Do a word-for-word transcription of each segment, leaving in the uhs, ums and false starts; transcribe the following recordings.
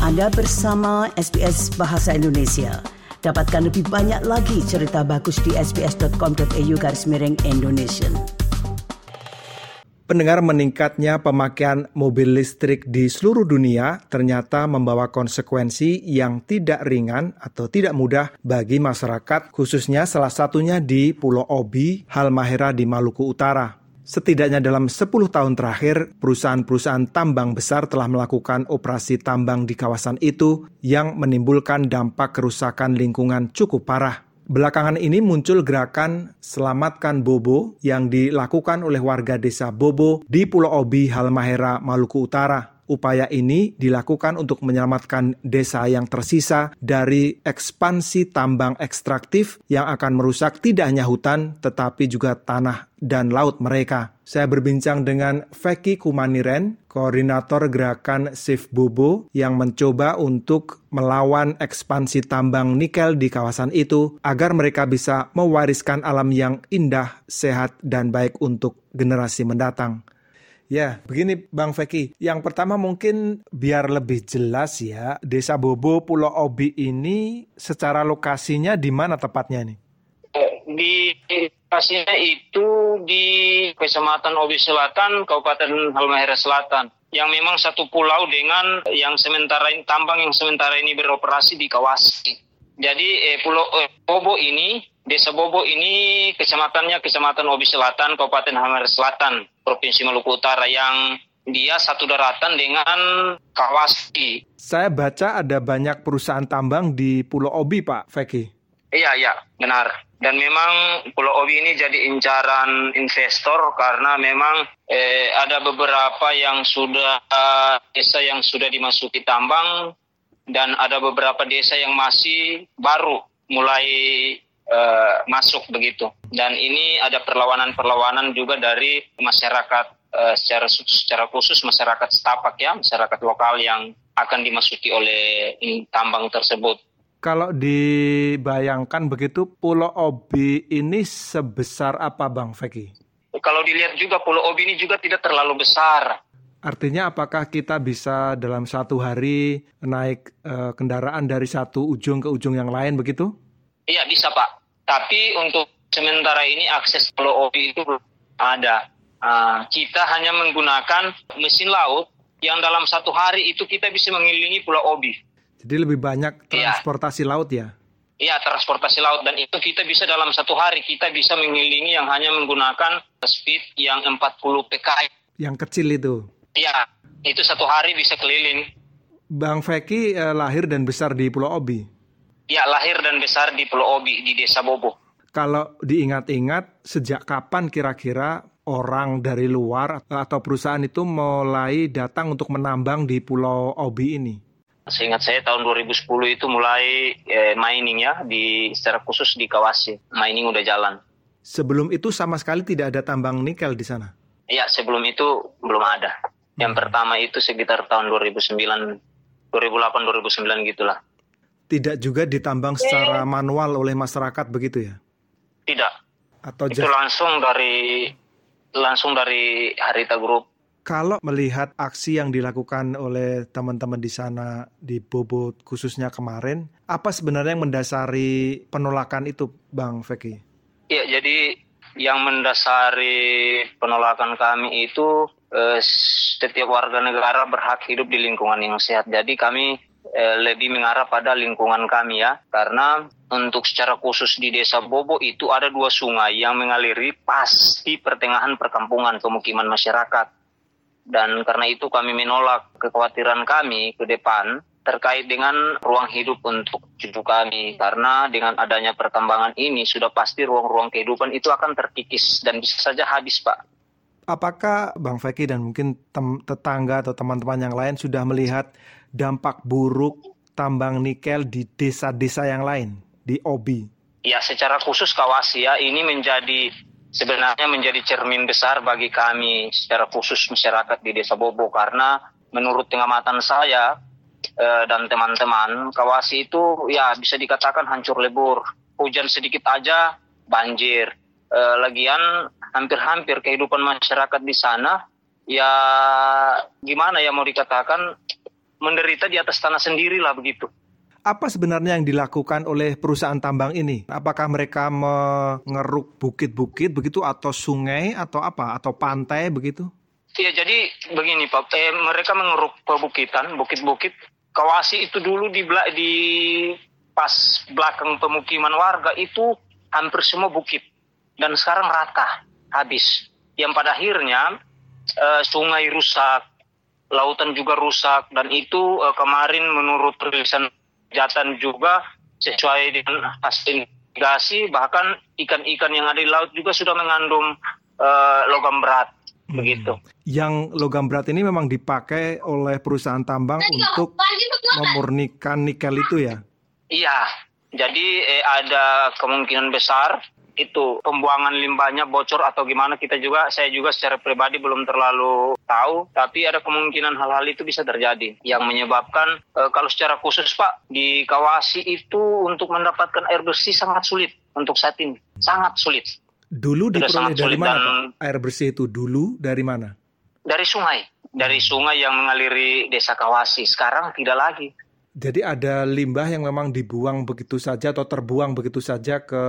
Anda bersama S B S Bahasa Indonesia. Dapatkan lebih banyak lagi cerita bagus di sbs.com.au garis miring Indonesia. Pendengar, meningkatnya pemakaian mobil listrik di seluruh dunia ternyata membawa konsekuensi yang tidak ringan atau tidak mudah bagi masyarakat, khususnya salah satunya di Pulau Obi, Halmahera di Maluku Utara. Setidaknya dalam sepuluh tahun terakhir, perusahaan-perusahaan tambang besar telah melakukan operasi tambang di kawasan itu yang menimbulkan dampak kerusakan lingkungan cukup parah. Belakangan ini muncul gerakan Selamatkan Bobo yang dilakukan oleh warga desa Bobo di Pulau Obi, Halmahera, Maluku Utara. Upaya ini dilakukan untuk menyelamatkan desa yang tersisa dari ekspansi tambang ekstraktif yang akan merusak tidak hanya hutan tetapi juga tanah dan laut mereka. Saya berbincang dengan Feki Kumaniren, koordinator gerakan Save Bobo yang mencoba untuk melawan ekspansi tambang nikel di kawasan itu agar mereka bisa mewariskan alam yang indah, sehat, dan baik untuk generasi mendatang. Ya, begini Bang Feki. Yang pertama mungkin biar lebih jelas ya, Desa Bobo Pulau Obi ini secara lokasinya di mana tepatnya nih? Di lokasinya itu di Kecamatan Obi Selatan, Kabupaten Halmahera Selatan. Yang memang satu pulau dengan yang sementara ini, tambang yang sementara ini beroperasi di kawasan. Jadi eh, Pulau eh, Bobo ini, Desa Bobo ini kecamatannya Kecamatan Obi Selatan, Kabupaten Halmahera Selatan, Provinsi Maluku Utara, yang dia satu daratan dengan kawasan. Saya baca ada banyak perusahaan tambang di Pulau Obi, Pak Feki. Iya, iya, benar. Dan memang Pulau Obi ini jadi incaran investor karena memang eh, ada beberapa yang sudah uh, desa yang sudah dimasuki tambang dan ada beberapa desa yang masih baru mulai uh, masuk begitu. Dan ini ada perlawanan-perlawanan juga dari masyarakat uh, secara secara khusus masyarakat setapak ya, masyarakat lokal yang akan dimasuki oleh tambang tersebut. Kalau dibayangkan begitu, Pulau Obi ini sebesar apa Bang Feki? Kalau dilihat juga Pulau Obi ini juga tidak terlalu besar. Artinya apakah kita bisa dalam satu hari naik e, kendaraan dari satu ujung ke ujung yang lain begitu? Iya bisa Pak. Tapi untuk sementara ini akses Pulau Obi itu belum ada. Uh, kita hanya menggunakan mesin laut yang dalam satu hari itu kita bisa mengelilingi Pulau Obi. Jadi lebih banyak transportasi ya. laut ya? Iya, transportasi laut. Dan itu kita bisa dalam satu hari, kita bisa mengelilingi yang hanya menggunakan speed yang empat puluh P K I. Yang kecil itu? Iya, itu satu hari bisa keliling. Bang Feki eh, lahir dan besar di Pulau Obi? Iya, lahir dan besar di Pulau Obi, di Desa Bobo. Kalau diingat-ingat, sejak kapan kira-kira orang dari luar atau perusahaan itu mulai datang untuk menambang di Pulau Obi ini? Seingat saya tahun dua ribu sepuluh itu mulai eh, mining ya, di secara khusus di kawasan. Mining udah jalan. Sebelum itu sama sekali tidak ada tambang nikel di sana? Iya, sebelum itu belum ada. Yang hmm. pertama itu sekitar tahun dua ribu sembilan, dua ribu delapan, dua ribu sembilan gitulah. Tidak juga ditambang secara manual oleh masyarakat begitu ya? Tidak. Atau itu just... langsung dari langsung dari Harita Group. Kalau melihat aksi yang dilakukan oleh teman-teman di sana di Bobo khususnya kemarin, apa sebenarnya yang mendasari penolakan itu, Bang Feki? Iya, jadi yang mendasari penolakan kami itu eh, setiap warga negara berhak hidup di lingkungan yang sehat. Jadi kami eh, lebih mengarah pada lingkungan kami ya, karena untuk secara khusus di Desa Bobo itu ada dua sungai yang mengaliri pas di pertengahan perkampungan pemukiman masyarakat. Dan karena itu kami menolak kekhawatiran kami ke depan terkait dengan ruang hidup untuk cucu kami. Karena dengan adanya pertambangan ini sudah pasti ruang-ruang kehidupan itu akan terkikis dan bisa saja habis, Pak. Apakah Bang Feki dan mungkin tem- tetangga atau teman-teman yang lain sudah melihat dampak buruk tambang nikel di desa-desa yang lain, di Obi? Ya, secara khusus Kawasi ya, ini menjadi... sebenarnya menjadi cermin besar bagi kami secara khusus masyarakat di Desa Bobo karena menurut pengamatan saya eh, dan teman-teman Kawasi itu ya bisa dikatakan hancur lebur. Hujan sedikit aja banjir. Eh, lagian hampir-hampir kehidupan masyarakat di sana ya gimana ya mau dikatakan menderita di atas tanah sendirilah begitu. Apa sebenarnya yang dilakukan oleh perusahaan tambang ini? Apakah mereka mengeruk bukit-bukit begitu atau sungai atau apa? Atau pantai begitu? Iya, jadi begini Pak, eh, mereka mengeruk perbukitan, bukit-bukit. Kawasi itu dulu di, di pas belakang pemukiman warga itu hampir semua bukit. Dan sekarang rata, habis. Yang pada akhirnya eh, sungai rusak, lautan juga rusak. Dan itu eh, kemarin menurut perilisan Jatan juga sesuai dengan hasil investigasi, bahkan ikan-ikan yang ada di laut juga sudah mengandung uh, logam berat, hmm. begitu. Yang logam berat ini memang dipakai oleh perusahaan tambang untuk memurnikan nikel itu ya? Iya, jadi eh, ada kemungkinan besar itu pembuangan limbahnya bocor atau gimana, kita juga, saya juga secara pribadi belum terlalu tahu, tapi ada kemungkinan hal-hal itu bisa terjadi yang menyebabkan e, kalau secara khusus Pak di Kawasi itu untuk mendapatkan air bersih sangat sulit untuk saat ini, sangat sulit. Dulu diperoleh dari mana Pak? Air bersih itu dulu dari mana? Dari sungai, dari sungai yang mengaliri desa Kawasi. Sekarang tidak lagi. Jadi ada limbah yang memang dibuang begitu saja atau terbuang begitu saja ke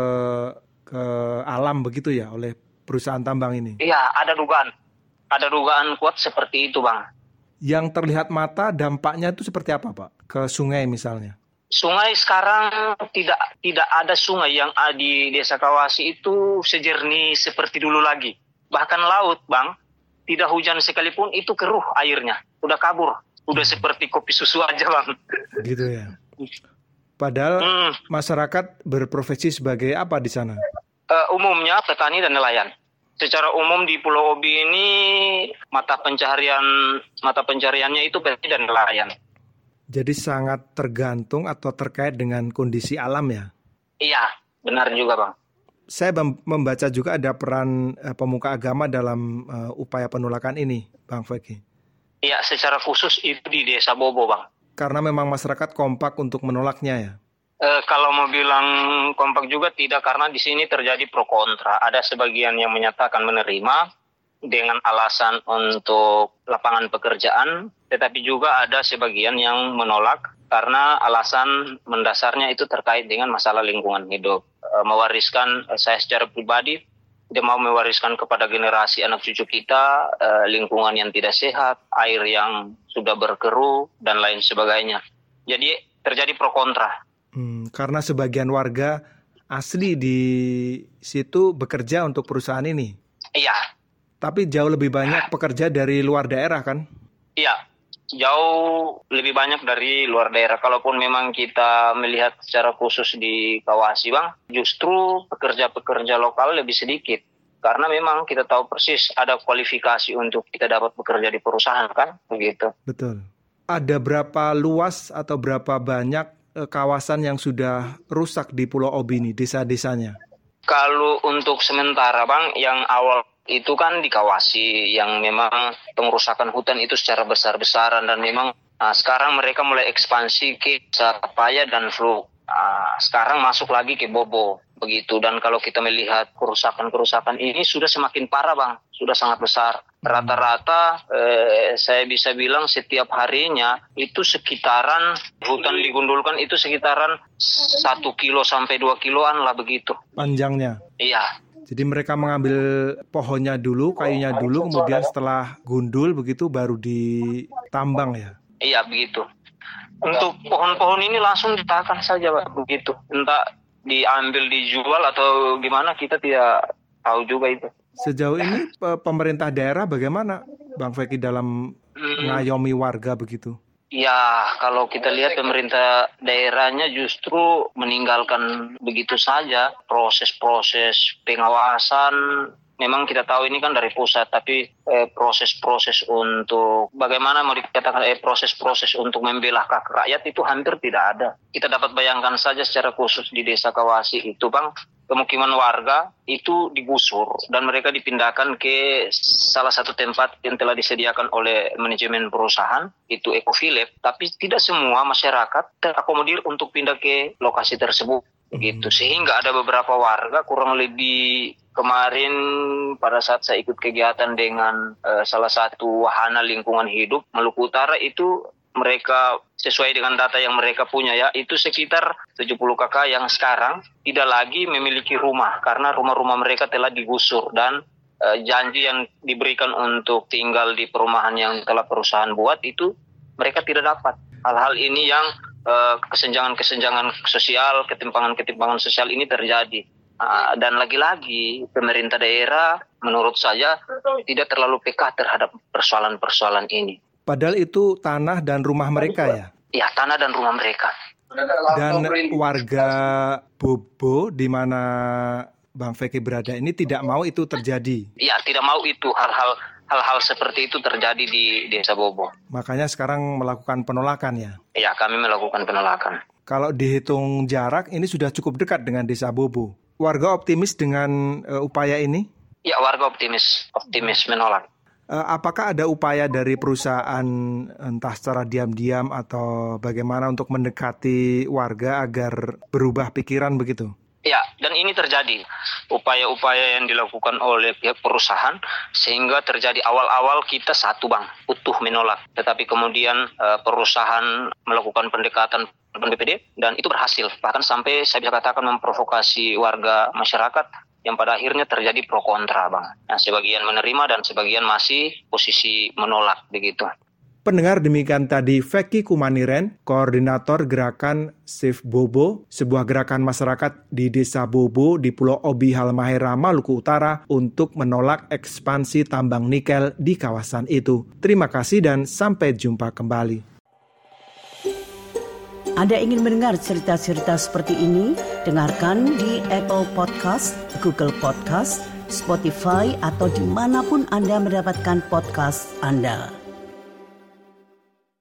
ke alam begitu ya oleh perusahaan tambang ini? Iya, ada dugaan. Ada dugaan kuat seperti itu, Bang. Yang terlihat mata dampaknya itu seperti apa, Pak? Ke sungai misalnya? Sungai sekarang tidak tidak ada sungai yang ada di Desa Kawasi itu sejernih seperti dulu lagi. Bahkan laut, Bang, tidak hujan sekalipun itu keruh airnya. Udah kabur. Udah seperti kopi susu aja, Bang. Gitu ya. Padahal hmm. masyarakat berprofesi sebagai apa di sana? Uh, umumnya petani dan nelayan. Secara umum di Pulau Obi ini mata pencaharian mata pencahariannya itu petani dan nelayan. Jadi sangat tergantung atau terkait dengan kondisi alam ya? Iya, benar juga Bang. Saya membaca juga ada peran uh, pemuka agama dalam uh, upaya penolakan ini, Bang Feki. Iya, secara khusus itu di Desa Bobo, Bang. Karena memang masyarakat kompak untuk menolaknya ya? E, kalau mau bilang kompak juga tidak, karena di sini terjadi pro kontra. Ada sebagian yang menyatakan menerima dengan alasan untuk lapangan pekerjaan, tetapi juga ada sebagian yang menolak karena alasan mendasarnya itu terkait dengan masalah lingkungan hidup. E, mewariskan, saya secara pribadi, dia mau mewariskan kepada generasi anak cucu kita eh, lingkungan yang tidak sehat, air yang sudah berkeruh, dan lain sebagainya. Jadi terjadi pro kontra. Hmm, karena sebagian warga asli di situ bekerja untuk perusahaan ini. Iya. Tapi jauh lebih banyak pekerja dari luar daerah kan? Iya, jauh lebih banyak dari luar daerah. Kalaupun memang kita melihat secara khusus di Kawasi, Bang, justru pekerja-pekerja lokal lebih sedikit. Karena memang kita tahu persis ada kualifikasi untuk kita dapat bekerja di perusahaan, kan? Begitu. Betul. Ada berapa luas atau berapa banyak eh, kawasan yang sudah rusak di Pulau Obi ini, desa-desanya? Kalau untuk sementara, Bang, yang awal itu kan di Kawasi yang memang pengerusakan hutan itu secara besar-besaran, dan memang uh, sekarang mereka mulai ekspansi ke Sapaya dan Fluk. Uh, sekarang masuk lagi ke Bobo begitu. Dan kalau kita melihat kerusakan-kerusakan ini sudah semakin parah, Bang, sudah sangat besar. Rata-rata eh, saya bisa bilang setiap harinya itu sekitaran hutan digundulkan itu sekitaran satu kilo sampai dua kiloan lah begitu. Panjangnya? Iya. Jadi mereka mengambil pohonnya dulu, kayunya dulu, kemudian setelah gundul begitu baru ditambang ya? Iya, begitu. Untuk pohon-pohon ini langsung ditahan saja, Pak, begitu. Entah diambil, dijual atau gimana, kita tidak tahu juga itu. Sejauh ini pemerintah daerah bagaimana, Bang Feki, dalam mengayomi warga begitu? Ya, kalau kita lihat pemerintah daerahnya justru meninggalkan begitu saja proses-proses pengawasan. Memang kita tahu ini kan dari pusat, tapi eh, proses-proses untuk bagaimana mau dikatakan eh, proses-proses untuk membela hak rakyat itu hampir tidak ada. Kita dapat bayangkan saja secara khusus di Desa Kawasi itu, Bang, pemukiman warga itu digusur dan mereka dipindahkan ke salah satu tempat yang telah disediakan oleh manajemen perusahaan, itu Ecofilep, tapi tidak semua masyarakat terakomodir untuk pindah ke lokasi tersebut. Begitu, sehingga ada beberapa warga kurang lebih kemarin pada saat saya ikut kegiatan dengan uh, salah satu wahana lingkungan hidup Maluku Utara itu mereka sesuai dengan data yang mereka punya ya, itu sekitar tujuh puluh kakak yang sekarang tidak lagi memiliki rumah karena rumah-rumah mereka telah digusur dan uh, janji yang diberikan untuk tinggal di perumahan yang telah perusahaan buat itu mereka tidak dapat. Hal-hal ini yang uh, kesenjangan-kesenjangan sosial, ketimpangan-ketimpangan sosial ini terjadi. Uh, dan lagi-lagi pemerintah daerah menurut saya tidak terlalu peka terhadap persoalan-persoalan ini. Padahal itu tanah dan rumah mereka ya? Ya, tanah dan rumah mereka. Dan warga Bobo di mana Bang Feki berada ini tidak mau itu terjadi? Ya, tidak mau itu hal-hal hal-hal seperti itu terjadi di Desa Bobo. Makanya sekarang melakukan penolakan ya? Ya, kami melakukan penolakan. Kalau dihitung jarak ini sudah cukup dekat dengan Desa Bobo. Warga optimis dengan uh, upaya ini? Ya, warga optimis, optimis menolak. Apakah ada upaya dari perusahaan entah secara diam-diam atau bagaimana untuk mendekati warga agar berubah pikiran begitu? Ya, dan ini terjadi. Upaya-upaya yang dilakukan oleh pihak perusahaan sehingga terjadi awal-awal kita satu bang, utuh menolak. Tetapi kemudian uh, perusahaan melakukan pendekatan B P D dan itu berhasil. Bahkan sampai saya bisa katakan memprovokasi warga masyarakat yang pada akhirnya terjadi pro kontra bang. Nah, sebagian menerima dan sebagian masih posisi menolak begitu. Pendengar, demikian tadi Feki Kumaniren, koordinator gerakan Save Bobo, sebuah gerakan masyarakat di Desa Bobo di Pulau Obi Halmahera, Maluku Utara untuk menolak ekspansi tambang nikel di kawasan itu. Terima kasih dan sampai jumpa kembali. Anda ingin mendengar cerita-cerita seperti ini? Dengarkan di Apple Podcast, Google Podcast, Spotify, atau dimanapun Anda mendapatkan podcast Anda.